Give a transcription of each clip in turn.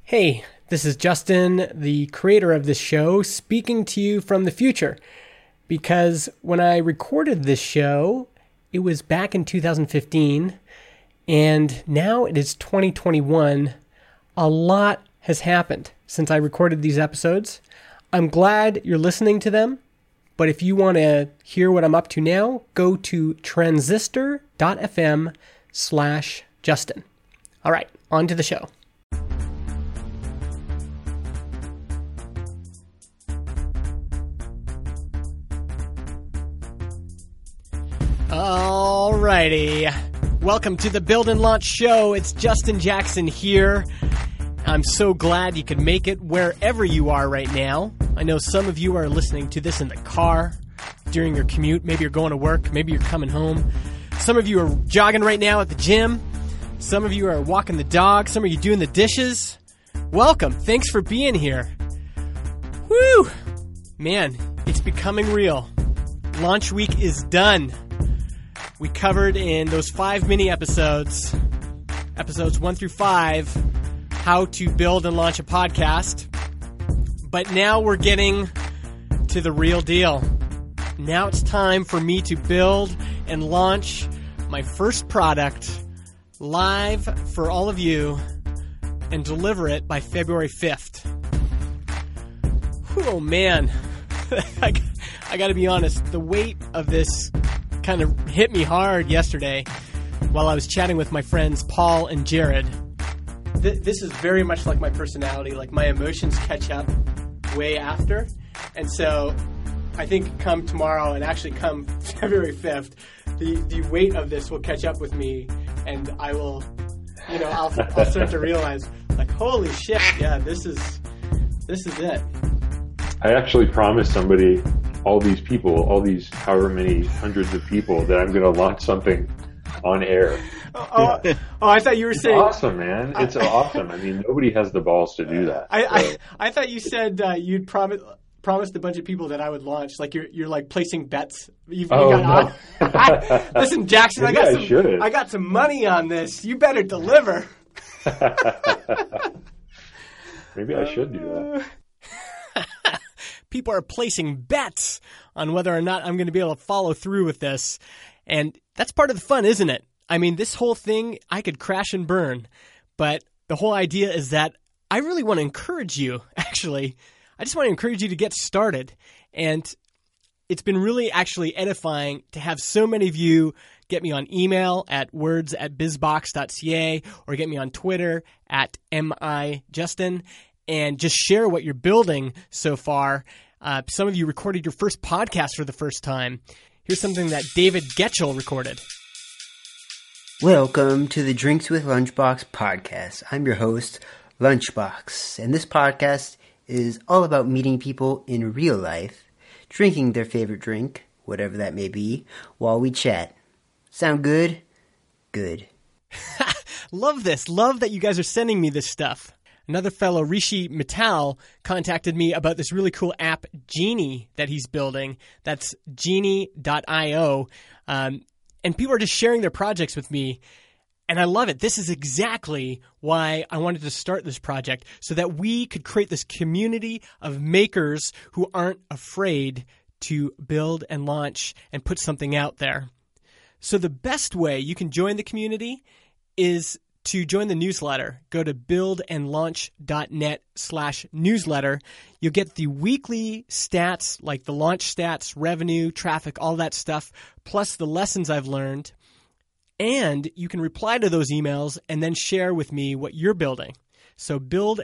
Hey, this is Justin, the creator of this show, speaking to you from the future. Because when I recorded this show, it was back in 2015, and now it is 2021. A lot has happened since I recorded these episodes. I'm glad you're listening to them, but if you want to hear what I'm up to now, go to transistor.fm/Justin. All right, on to the show. Alrighty, welcome to the Build and Launch Show. It's Justin Jackson here. I'm so glad you could make it wherever you are right now. I know some of you are listening to this in the car, during your commute. Maybe you're going to work, maybe you're coming home. Some of you are jogging right now at the gym. Some of you are walking the dog. Some of you doing the dishes. Welcome. Thanks for being here. Woo! Man, it's becoming real. Launch week is done. We covered in those 5 mini episodes, episodes 1 through 5, how to build and launch a podcast. But now we're getting to the real deal. Now it's time for me to build and launch my first product live for all of you and deliver it by February 5th. Oh man, I got to be honest, the weight of this kind of hit me hard yesterday while I was chatting with my friends Paul and Jared. This is very much like my personality. Like, my emotions catch up way after. And so I think come tomorrow and actually come February 5th, the weight of this will catch up with me, and I will, I'll start to realize, like, holy shit, yeah, this is it. I actually promised somebody, all these people, all these however many hundreds of people, that I'm going to launch something on air. Oh, I thought you were saying... It's awesome, man. It's awesome. I mean, nobody has the balls to do that. I thought you said you'd promised a bunch of people that I would launch. Like, you're like placing bets. No. Listen, Jackson, I got some money on this. You better deliver. Maybe I should do that. People are placing bets on whether or not I'm going to be able to follow through with this. And that's part of the fun, isn't it? I mean, this whole thing, I could crash and burn. But the whole idea is that I really want to encourage you, actually. I just want to encourage you to get started. And it's been really actually edifying to have so many of you get me on email at words@bizbox.ca or get me on Twitter at @MIJustin and just share what you're building so far. Some of you recorded your first podcast for the first time. Here's something that David Getchell recorded. Welcome to the Drinks with Lunchbox podcast. I'm your host, Lunchbox, and this podcast is all about meeting people in real life, drinking their favorite drink, whatever that may be, while we chat. Sound good? Good. Love this. Love that you guys are sending me this stuff. Another fellow, Rishi Mittal, contacted me about this really cool app, Genie, that he's building. That's genie.io. And people are just sharing their projects with me. And I love it. This is exactly why I wanted to start this project, so that we could create this community of makers who aren't afraid to build and launch and put something out there. So the best way you can join the community is to join the newsletter. Go to buildandlaunch.net/newsletter. You'll get the weekly stats, like the launch stats, revenue, traffic, all that stuff, plus the lessons I've learned. And you can reply to those emails and then share with me what you're building. So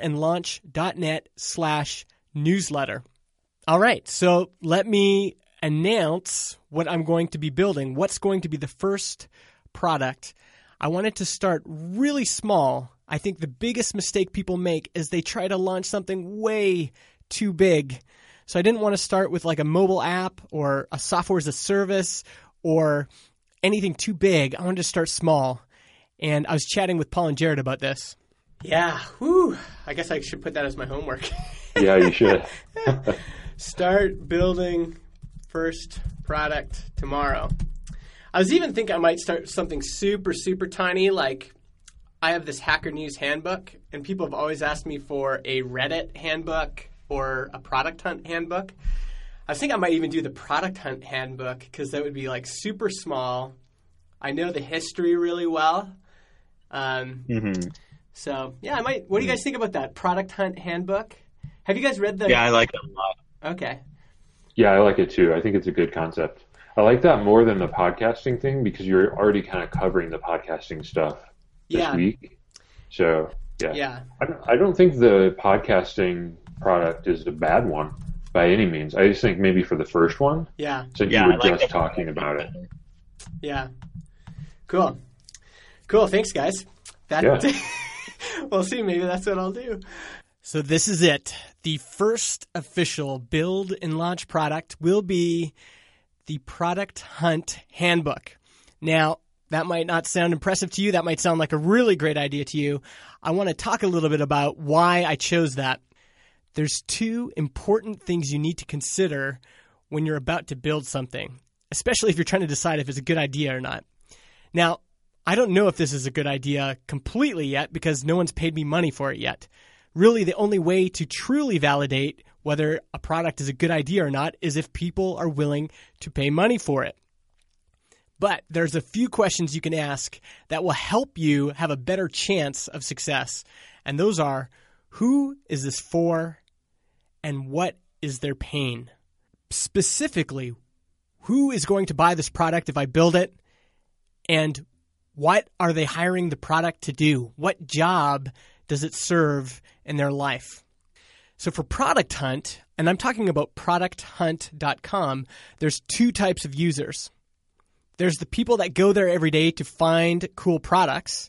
buildandlaunch.net/newsletter. All right, so let me announce what I'm going to be building. What's going to be the first product? I wanted to start really small. I think the biggest mistake people make is they try to launch something way too big. So I didn't want to start with like a mobile app or a software as a service or anything too big. I wanted to start small. And I was chatting with Paul and Jared about this. Yeah, whew. I guess I should put that as my homework. Yeah, you should. Start building first product tomorrow. I was even thinking I might start something super, super tiny, like I have this Hacker News handbook, and people have always asked me for a Reddit handbook or a Product Hunt handbook. I think I might even do the Product Hunt handbook because that would be like super small. I know the history really well. So, yeah, I might. What do you guys think about that Product Hunt handbook? Have you guys read the... Yeah, I like it a lot. Okay. Yeah, I like it too. I think it's a good concept. I like that more than the podcasting thing because you're already kind of covering the podcasting stuff this week. So, yeah. I don't think the podcasting product is a bad one by any means. I just think maybe for the first one, since you were just talking about it. Yeah. Cool. Thanks, guys. We'll see. Maybe that's what I'll do. So this is it. The first official Build and Launch product will be the Product Hunt Handbook. Now, that might not sound impressive to you. That might sound like a really great idea to you. I want to talk a little bit about why I chose that. There's two important things you need to consider when you're about to build something, especially if you're trying to decide if it's a good idea or not. Now, I don't know if this is a good idea completely yet because no one's paid me money for it yet. Really, the only way to truly validate whether a product is a good idea or not is if people are willing to pay money for it. But there's a few questions you can ask that will help you have a better chance of success. And those are, who is this for and what is their pain? Specifically, who is going to buy this product if I build it? And what are they hiring the product to do? What job does it serve in their life? So for Product Hunt, and I'm talking about producthunt.com, there's two types of users. There's the people that go there every day to find cool products,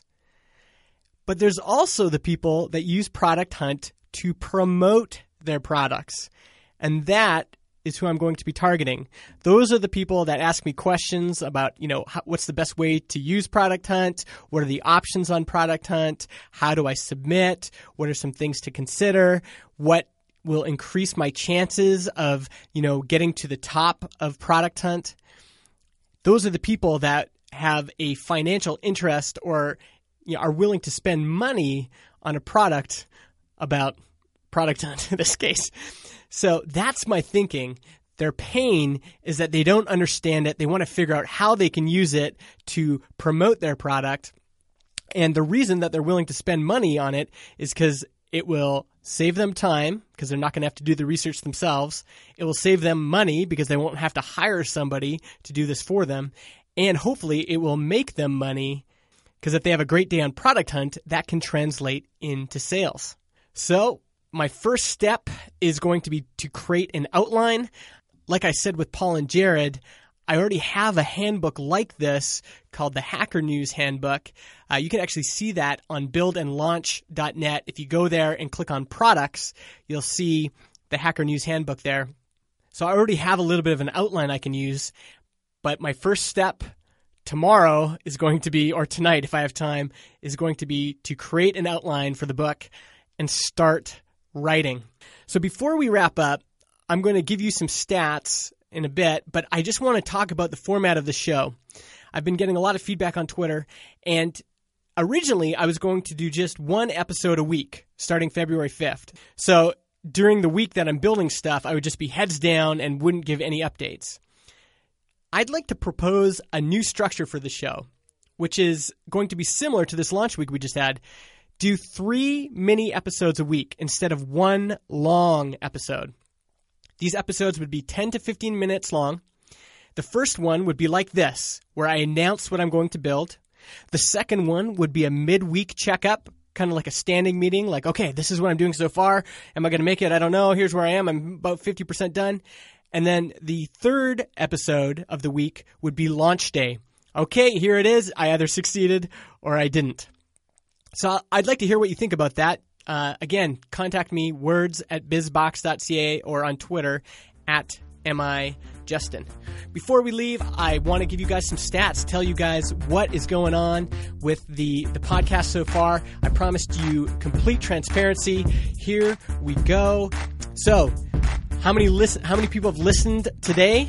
but there's also the people that use Product Hunt to promote their products, and that is who I'm going to be targeting. Those are the people that ask me questions about, what's the best way to use Product Hunt? What are the options on Product Hunt? How do I submit? What are some things to consider? What will increase my chances of, getting to the top of Product Hunt? Those are the people that have a financial interest or are willing to spend money on a product about Product Hunt in this case. So that's my thinking. Their pain is that they don't understand it. They want to figure out how they can use it to promote their product. And the reason that they're willing to spend money on it is because it will save them time because they're not going to have to do the research themselves. It will save them money because they won't have to hire somebody to do this for them. And hopefully it will make them money because if they have a great day on Product Hunt, that can translate into sales. So my first step is going to be to create an outline. Like I said with Paul and Jared, I already have a handbook like this called the Hacker News Handbook. You can actually see that on buildandlaunch.net. If you go there and click on products, you'll see the Hacker News Handbook there. So I already have a little bit of an outline I can use, but my first step tomorrow is going to be, or tonight if I have time, is going to be to create an outline for the book and start writing. So before we wrap up, I'm going to give you some stats in a bit, but I just want to talk about the format of the show. I've been getting a lot of feedback on Twitter, and originally I was going to do just one episode a week starting February 5th. So during the week that I'm building stuff, I would just be heads down and wouldn't give any updates. I'd like to propose a new structure for the show, which is going to be similar to this launch week we just had. Do 3 mini episodes a week instead of one long episode. These episodes would be 10 to 15 minutes long. The first one would be like this, where I announce what I'm going to build. The second one would be a midweek checkup, kind of like a standing meeting, like, okay, this is what I'm doing so far. Am I going to make it? I don't know. Here's where I am. I'm about 50% done. And then the third episode of the week would be launch day. Okay, here it is. I either succeeded or I didn't. So I'd like to hear what you think about that. Again, contact me, words@bizbox.ca or on Twitter @MIJustin. Before we leave, I want to give you guys some stats, tell you guys what is going on with the podcast so far. I promised you complete transparency. Here we go. So, how many people have listened today?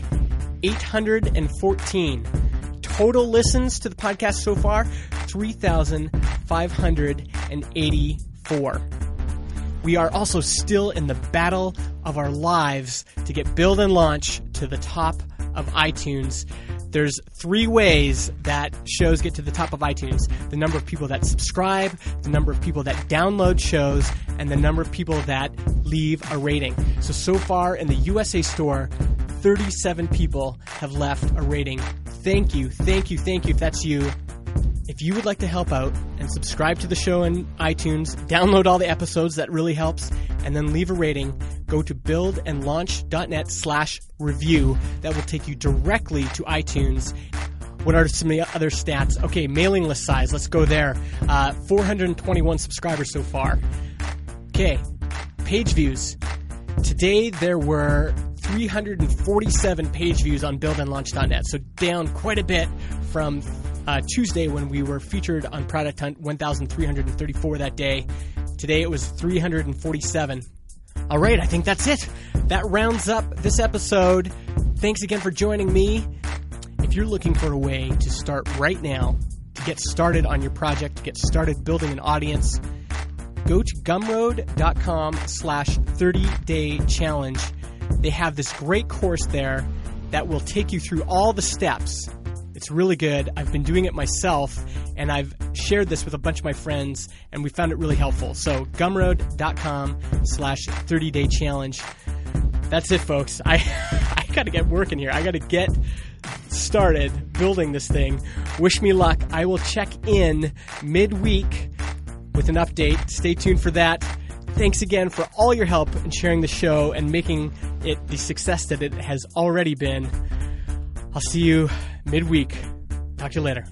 814. Total listens to the podcast so far, 3,000. 584. We are also still in the battle of our lives to get Build and Launch to the top of iTunes. There's 3 ways that shows get to the top of iTunes: the number of people that subscribe, the number of people that download shows, and the number of people that leave a rating. So far in the USA store, 37 people have left a rating. Thank you if that's you. If you would like to help out and subscribe to the show in iTunes, download all the episodes, that really helps, and then leave a rating, go to buildandlaunch.net/review. That will take you directly to iTunes. What are some of the other stats? Okay, mailing list size. Let's go there. 421 subscribers so far. Okay, page views. Today there were 347 page views on buildandlaunch.net, so down quite a bit from Tuesday when we were featured on Product Hunt, 1,334 that day. Today it was 347. All right, I think that's it. That rounds up this episode. Thanks again for joining me. If you're looking for a way to start right now, to get started on your project, to get started building an audience, go to gumroad.com/30-day challenge. They have this great course there that will take you through all the steps. It's really good. I've been doing it myself, and I've shared this with a bunch of my friends, and we found it really helpful. So gumroad.com/30-day challenge. That's it, folks. I got to get working here. I got to get started building this thing. Wish me luck. I will check in midweek with an update. Stay tuned for that. Thanks again for all your help in sharing the show and making it the success that it has already been. I'll see you midweek. Talk to you later.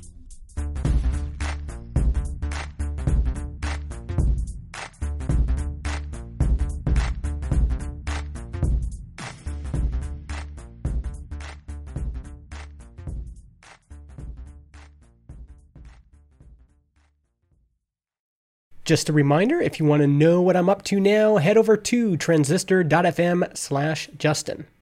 Just a reminder, if you want to know what I'm up to now, head over to transistor.fm/Justin.